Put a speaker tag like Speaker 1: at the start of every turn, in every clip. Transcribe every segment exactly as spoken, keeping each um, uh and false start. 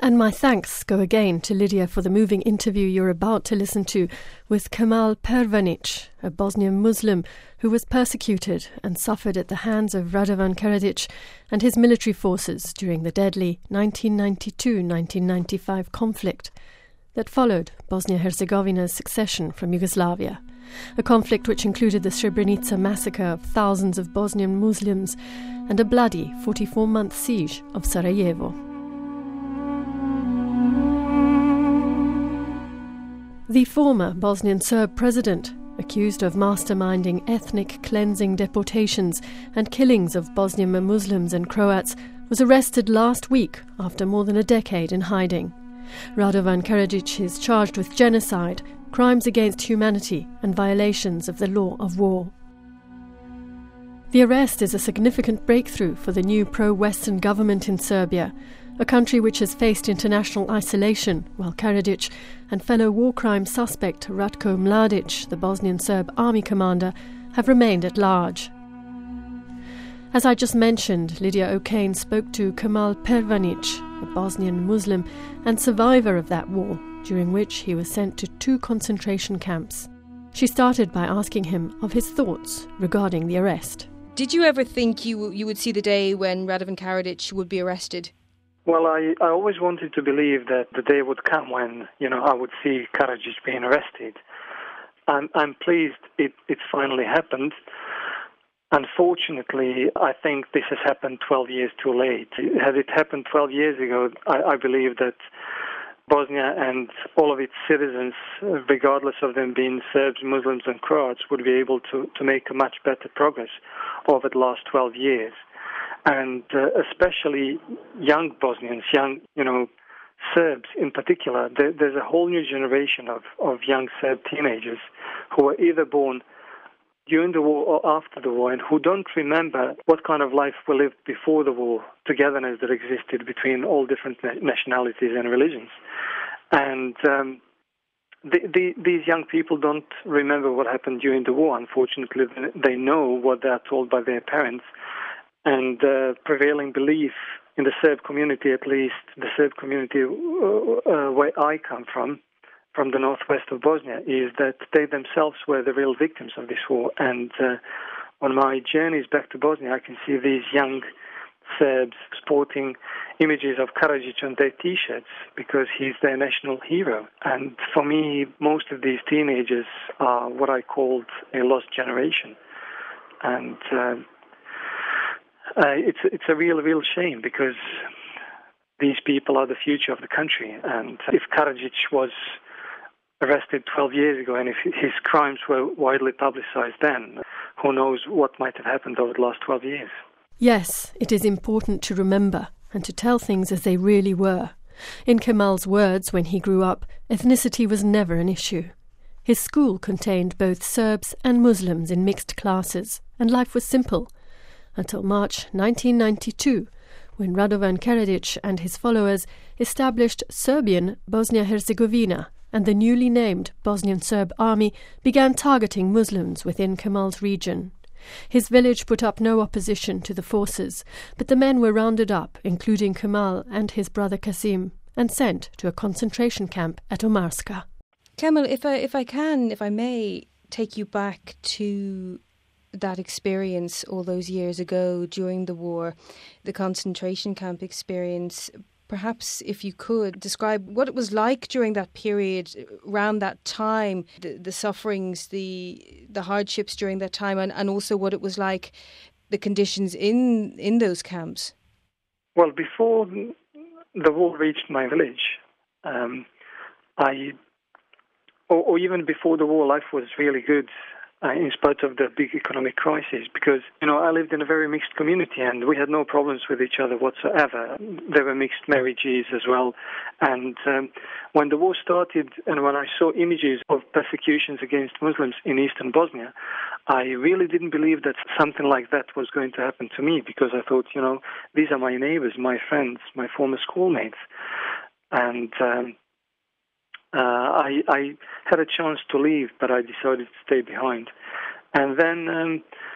Speaker 1: And my thanks go again to Lydia for the moving interview you're about to listen to with Kemal Pervanic, a Bosnian Muslim who was persecuted and suffered at the hands of Radovan Karadzic and his military forces during the deadly nineteen ninety-two nineteen ninety-five conflict that followed Bosnia-Herzegovina's succession from Yugoslavia, a conflict which included the Srebrenica massacre of thousands of Bosnian Muslims and a bloody forty-four-month siege of Sarajevo. The former Bosnian Serb president, accused of masterminding ethnic cleansing deportations and killings of Bosnian Muslims and Croats, was arrested last week after more than a decade in hiding. Radovan Karadzic is charged with genocide, crimes against humanity and violations of the law of war. The arrest is a significant breakthrough for the new pro-Western government in Serbia, a country which has faced international isolation, while Karadzic and fellow war crime suspect Ratko Mladic, the Bosnian Serb army commander, have remained at large. As I just mentioned, Lydia O'Kane spoke to Kemal Pervanic, a Bosnian Muslim and survivor of that war, during which he was sent to two concentration camps. She started by asking him of his thoughts regarding the arrest.
Speaker 2: Did you ever think you you would see the day when Radovan Karadzic would be arrested?
Speaker 3: Well, I, I always wanted to believe that the day would come when, you know, I would see Karadzic being arrested. I'm, I'm pleased it, it finally happened. Unfortunately, I think this has happened twelve years too late. Had it happened twelve years ago, I, I believe that Bosnia and all of its citizens, regardless of them being Serbs, Muslims and Croats, would be able to, to make a much better progress over the last twelve years. And uh, especially young Bosnians, young, you know, Serbs in particular, there, there's a whole new generation of, of young Serb teenagers who were either born during the war or after the war and who don't remember what kind of life we lived before the war, togetherness that existed between all different nationalities and religions. And um, the, the, these young people don't remember what happened during the war. Unfortunately, they know what they are told by their parents. And uh, prevailing belief in the Serb community, at least the Serb community uh, uh, where I come from, from the northwest of Bosnia, is that they themselves were the real victims of this war. And uh, on my journeys back to Bosnia, I can see these young Serbs sporting images of Karadzic on their T-shirts because he's their national hero. And for me, most of these teenagers are what I called a lost generation. And uh, Uh, it's it's a real, real shame because these people are the future of the country. And if Karadzic was arrested twelve years ago and if his crimes were widely publicized then, who knows what might have happened over the last twelve years.
Speaker 1: Yes, it is important to remember and to tell things as they really were. In Kemal's words, when he grew up, ethnicity was never an issue. His school contained both Serbs and Muslims in mixed classes, and life was simple. Until March nineteen ninety-two, when Radovan Karadzic and his followers established Serbian Bosnia-Herzegovina, and the newly named Bosnian Serb army began targeting Muslims within Kemal's region. His village put up no opposition to the forces, but the men were rounded up, including Kemal and his brother Kasim, and sent to a concentration camp at Omarska.
Speaker 2: Kemal, if I, if I can, if I may, take you back to that experience all those years ago during the war, the concentration camp experience. Perhaps if you could describe what it was like during that period, around that time, the, the sufferings, the the hardships during that time, and, and also what it was like, the conditions in, in those camps.
Speaker 3: Well, before the war reached my village, um, I, or, or even before the war, life was really good. Uh, in spite of the big economic crisis, because, you know, I lived in a very mixed community and we had no problems with each other whatsoever. There were mixed marriages as well. And um, when the war started and when I saw images of persecutions against Muslims in eastern Bosnia, I really didn't believe that something like that was going to happen to me, because I thought, you know, these are my neighbors, my friends, my former schoolmates. And um, Uh, I, I had a chance to leave, but I decided to stay behind. And then um,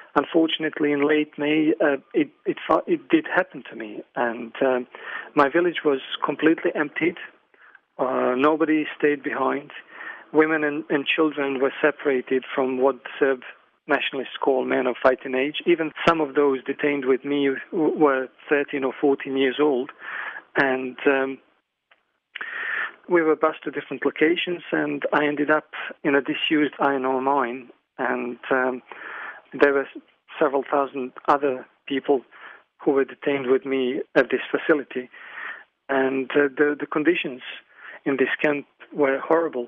Speaker 3: unfortunately, in late May, uh, it, it it did happen to me, and um, my village was completely emptied. Uh, nobody stayed behind. Women and, and children were separated from what Serb nationalists call men of fighting age. Even some of those detained with me were thirteen or fourteen years old, and um, we were bused to different locations, and I ended up in a disused iron ore mine, and um, there were several thousand other people who were detained with me at this facility, and uh, the, the conditions in this camp were horrible.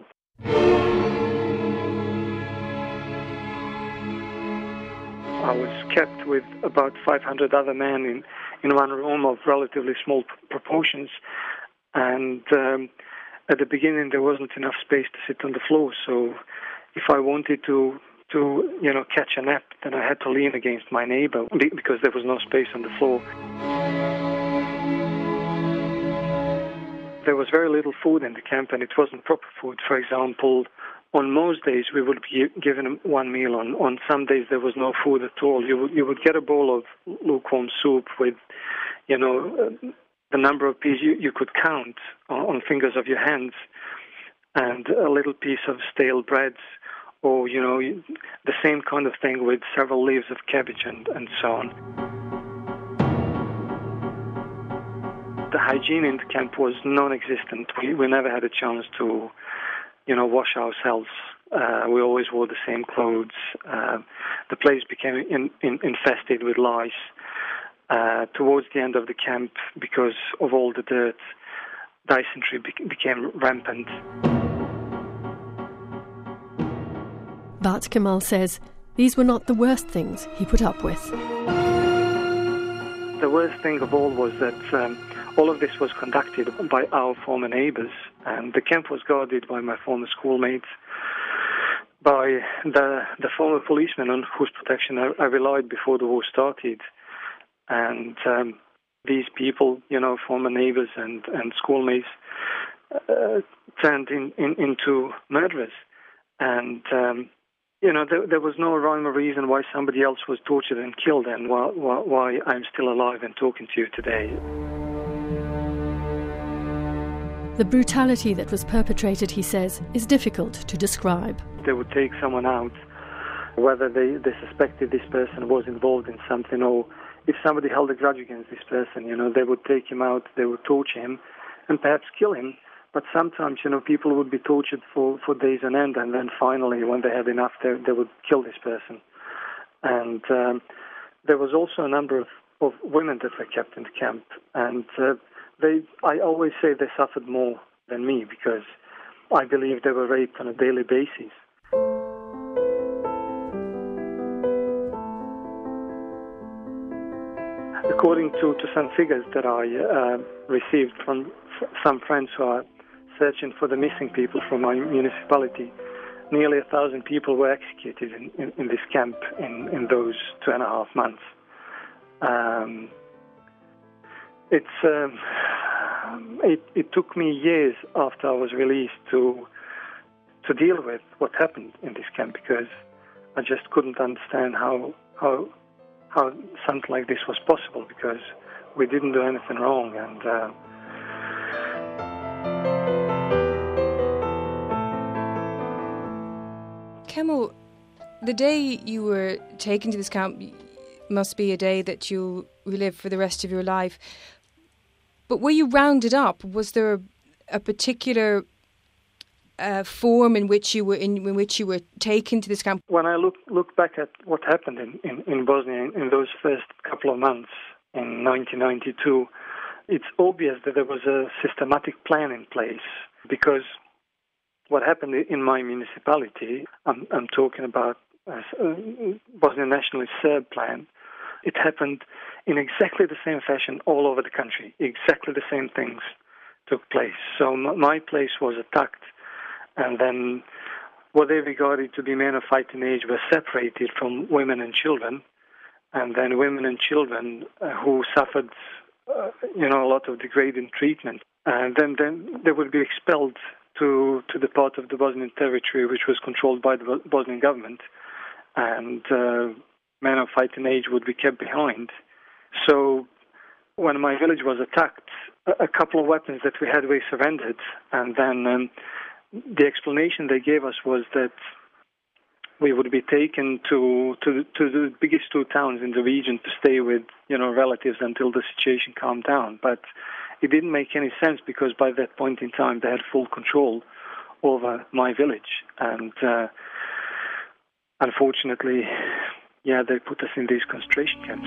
Speaker 3: I was kept with about five hundred other men in, in one room of relatively small proportions, and um, at the beginning there wasn't enough space to sit on the floor, so if I wanted to to you know catch a nap, then I had to lean against my neighbor because there was no space on the floor. There was very little food in the camp, and it wasn't proper food. For example, on most days we would be given one meal. On, on some days there was no food at all. You would, you would get a bowl of lukewarm soup with, you know, uh, the number of pieces you, you could count on, on fingers of your hands, and a little piece of stale bread, or, you know, the same kind of thing with several leaves of cabbage and, and so on. The hygiene in the camp was non-existent. We, we never had a chance to, you know, wash ourselves. Uh, we always wore the same clothes. Uh, the place became in, in, infested with lice. Uh, towards the end of the camp, because of all the dirt, dysentery be- became rampant.
Speaker 1: But Kemal says these were not the worst things he put up with.
Speaker 3: The worst thing of all was that um, all of this was conducted by our former neighbors, and the camp was guarded by my former schoolmates, by the, the former policemen on whose protection I, I relied before the war started. And um, these people, you know, former neighbors and, and schoolmates, uh, turned in, in, into murderers. And, um, you know, there, there was no rhyme or reason why somebody else was tortured and killed, and why, why, why I'm still alive and talking to you today.
Speaker 1: The brutality that was perpetrated, he says, is difficult to describe.
Speaker 3: They would take someone out, whether they, they suspected this person was involved in something, or if somebody held a grudge against this person, you know, they would take him out, they would torture him, and perhaps kill him. But sometimes, you know, people would be tortured for, for days on end, and then finally, when they had enough, they, they would kill this person. And um, there was also a number of, of women that were kept in the camp, and uh, they, I always say they suffered more than me, because I believe they were raped on a daily basis. According to, to some figures that I uh, received from f- some friends who are searching for the missing people from my municipality, nearly a thousand people were executed in, in, in this camp in, in those two and a half months. Um, it's um, it, it took me years after I was released to to deal with what happened in this camp, because I just couldn't understand how how. how something like this was possible, because we didn't do anything wrong. And uh,
Speaker 2: Kemal, the day you were taken to this camp must be a day that you'll relive for the rest of your life. But were you rounded up? Was there a, a particular Uh, form in which you were in, in which you were taken to this camp?
Speaker 3: When I look look back at what happened in, in, in Bosnia in, in those first couple of months in nineteen ninety-two, it's obvious that there was a systematic plan in place, because what happened in my municipality, I'm, I'm talking about uh, Bosnian Nationalist Serb plan, it happened in exactly the same fashion all over the country. Exactly the same things took place. So m- my place was attacked, and then what they regarded to be men of fighting age were separated from women and children, and then women and children uh, who suffered, uh, you know, a lot of degrading treatment, and then, then they would be expelled to, to the part of the Bosnian territory which was controlled by the Bosnian government, and uh, men of fighting age would be kept behind. So when my village was attacked, a couple of weapons that we had, we surrendered. And then um, the explanation they gave us was that we would be taken to, to to the biggest two towns in the region to stay with, you know, relatives until the situation calmed down. But it didn't make any sense because by that point in time they had full control over my village. And uh, unfortunately, yeah, they put us in these concentration camps.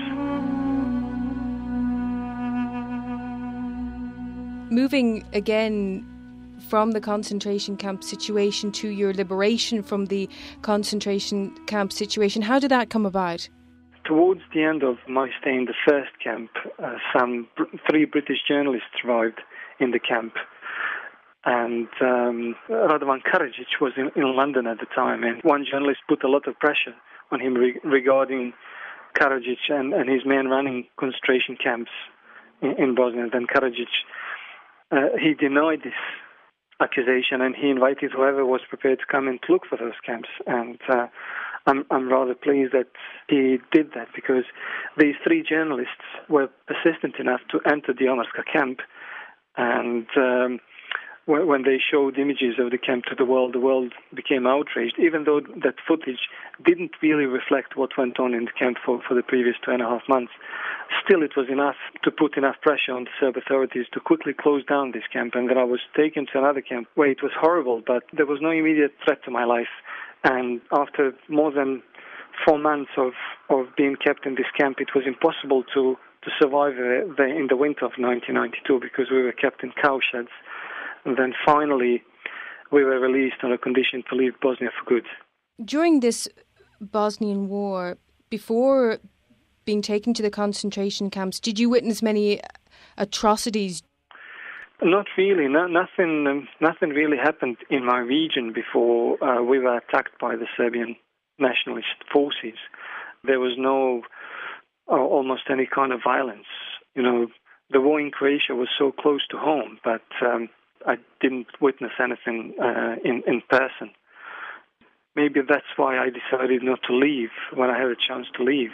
Speaker 2: Moving again from the concentration camp situation to your liberation from the concentration camp situation, how did that come about?
Speaker 3: Towards the end of my stay in the first camp, uh, some br- three British journalists arrived in the camp. And um, Radovan Karadzic was in, in London at the time, and one journalist put a lot of pressure on him re- regarding Karadzic and, and his men running concentration camps in, in Bosnia. Then Karadzic, uh, he denied this accusation, and he invited whoever was prepared to come and look for those camps. And uh, I'm, I'm rather pleased that he did that, because these three journalists were persistent enough to enter the Omarska camp, and um, when they showed images of the camp to the world, the world became outraged, even though that footage didn't really reflect what went on in the camp for, for the previous two and a half months. Still, it was enough to put enough pressure on the Serb authorities to quickly close down this camp. And then I was taken to another camp where it was horrible, but there was no immediate threat to my life. And after more than four months of, of being kept in this camp, it was impossible to, to survive uh, the, in the winter of nineteen ninety-two, because we were kept in cow sheds. And then finally, we were released on a condition to leave Bosnia for good.
Speaker 2: During this Bosnian war, before being taken to the concentration camps, did you witness many atrocities?
Speaker 3: Not really. No, nothing um, Nothing really happened in my region before uh, we were attacked by the Serbian nationalist forces. There was no, uh, almost any kind of violence. You know, the war in Croatia was so close to home, but Um, I didn't witness anything uh, in, in person. Maybe that's why I decided not to leave when I had a chance to leave.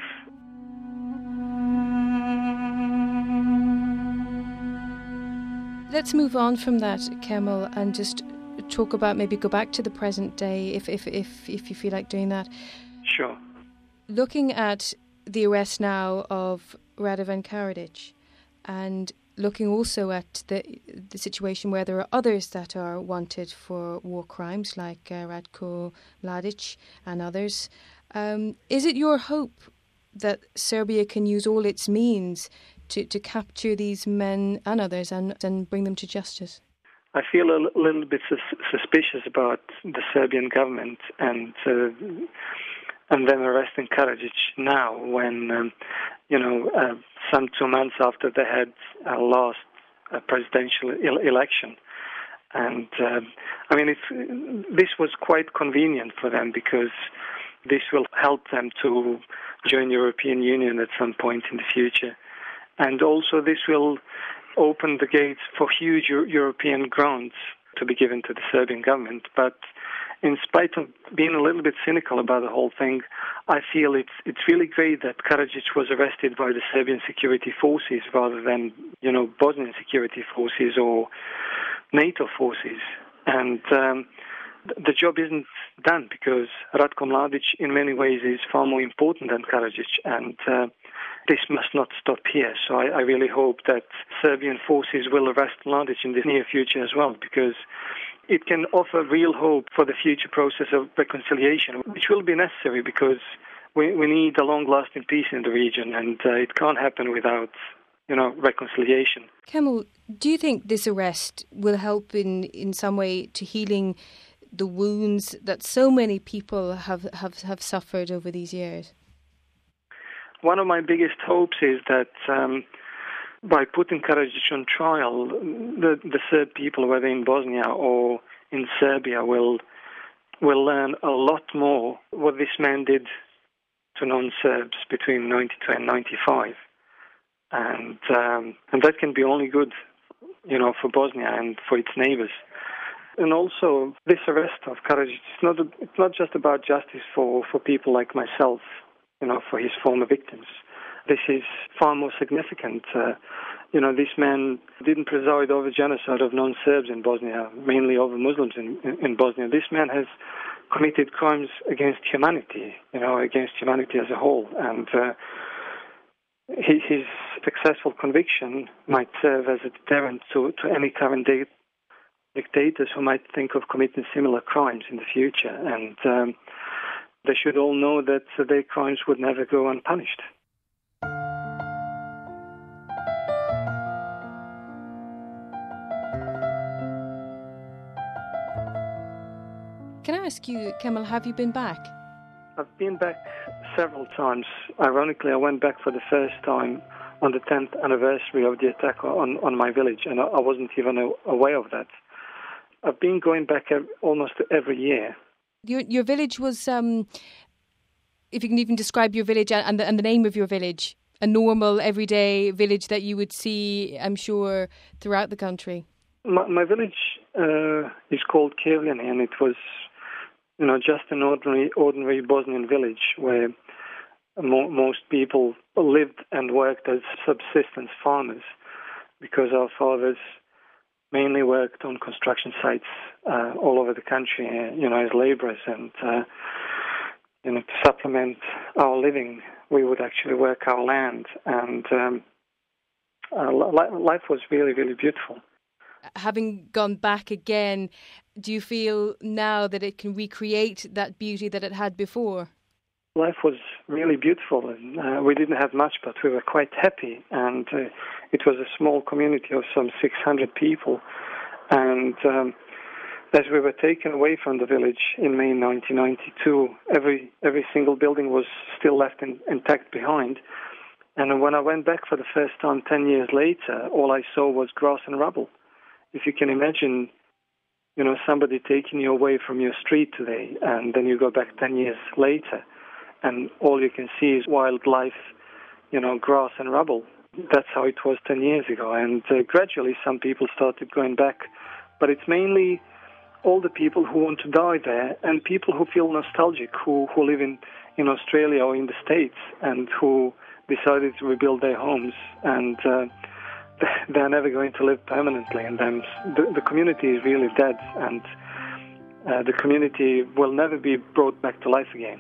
Speaker 2: Let's move on from that, Kemal, and just talk about, maybe go back to the present day, if if if, if you feel like doing that.
Speaker 3: Sure.
Speaker 2: Looking at the arrest now of Radovan Karadzic, and looking also at the the situation where there are others that are wanted for war crimes, like uh, Ratko Mladic and others. Um, is it your hope that Serbia can use all its means to, to capture these men and others and, and bring them to justice?
Speaker 3: I feel a l- little bit sus- suspicious about the Serbian government and uh, and them arresting Karadzic now, when um, you know, uh, some two months after they had uh, lost a presidential el- election. And, uh, I mean, it's, this was quite convenient for them, because this will help them to join the European Union at some point in the future. And also this will open the gates for huge Euro- European grants to be given to the Serbian government. But in spite of being a little bit cynical about the whole thing, I feel it's it's really great that Karadzic was arrested by the Serbian security forces rather than, you know, Bosnian security forces or NATO forces. And um, the job isn't done, because Ratko Mladic in many ways is far more important than Karadzic, and uh, this must not stop here. So I, I really hope that Serbian forces will arrest Mladic in the near future as well, because it can offer real hope for the future process of reconciliation, which will be necessary, because we, we need a long-lasting peace in the region, and uh, it can't happen without, you know, reconciliation.
Speaker 2: Kemal, do you think this arrest will help in, in some way to healing the wounds that so many people have, have, have suffered over these years?
Speaker 3: One of my biggest hopes is that um, by putting Karadzic on trial, the, the Serb people, whether in Bosnia or in Serbia, will will learn a lot more what this man did to non-Serbs between ninety-two and ninety-five, and um, and that can be only good, you know, for Bosnia and for its neighbors. And also, this arrest of Karadzic, it's not a, it's not just about justice for, for people like myself you know, for his former victims. This is far more significant. Uh, you know, this man didn't preside over genocide of non-Serbs in Bosnia, mainly over Muslims in, in, in Bosnia. This man has committed crimes against humanity, you know, against humanity as a whole. And uh, his, his successful conviction might serve as a deterrent to, to any current day dictators who might think of committing similar crimes in the future. And um, they should all know that uh, their crimes would never go unpunished.
Speaker 2: Can I ask you, Kemal, have you been back?
Speaker 3: I've been back several times. Ironically, I went back for the first time on the tenth anniversary of the attack on, on my village, and I, I wasn't even aware of that. I've been going back almost every year.
Speaker 2: Your your village was, um, if you can even describe your village and the, and the name of your village, a normal, everyday village that you would see, I'm sure, throughout the country.
Speaker 3: My, my village uh, is called Kevljani, and it was, you know, just an ordinary, ordinary Bosnian village where mo- most people lived and worked as subsistence farmers, because our fathers mainly worked on construction sites uh, all over the country, uh, you know, as labourers, and uh, you know, to supplement our living, we would actually work our land, and um, uh, li- life was really, really beautiful.
Speaker 2: Having gone back again, do you feel now that it can recreate that beauty that it had before?
Speaker 3: Life was really beautiful, and uh, we didn't have much, but we were quite happy. And uh, it was a small community of some six hundred people. And um, as we were taken away from the village in May nineteen ninety-two, every every single building was still left in, intact behind. And when I went back for the first time ten years later, all I saw was grass and rubble. If you can imagine, you know, somebody taking you away from your street today, and then you go back ten years later, and all you can see is wildlife, you know, grass and rubble. That's how it was ten years ago. And uh, gradually some people started going back. But it's mainly all the people who want to die there, and people who feel nostalgic, who, who live in, in Australia or in the States, and who decided to rebuild their homes. And uh, they're never going to live permanently in them. The, the community is really dead, and uh, the community will never be brought back to life again.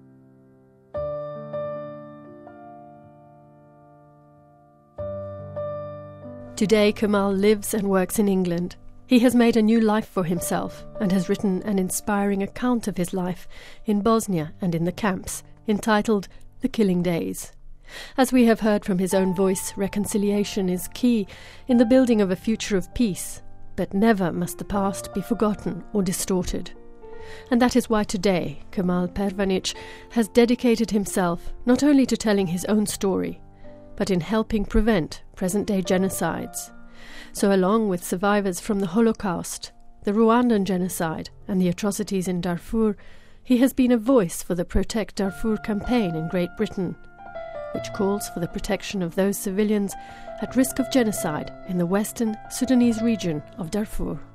Speaker 1: Today, Kemal lives and works in England. He has made a new life for himself and has written an inspiring account of his life in Bosnia and in the camps, entitled The Killing Days. As we have heard from his own voice, reconciliation is key in the building of a future of peace, but never must the past be forgotten or distorted. And that is why today Kemal Pervanic has dedicated himself not only to telling his own story, but in helping prevent present-day genocides. So along with survivors from the Holocaust, the Rwandan genocide and the atrocities in Darfur, he has been a voice for the Protect Darfur campaign in Great Britain, which calls for the protection of those civilians at risk of genocide in the western Sudanese region of Darfur.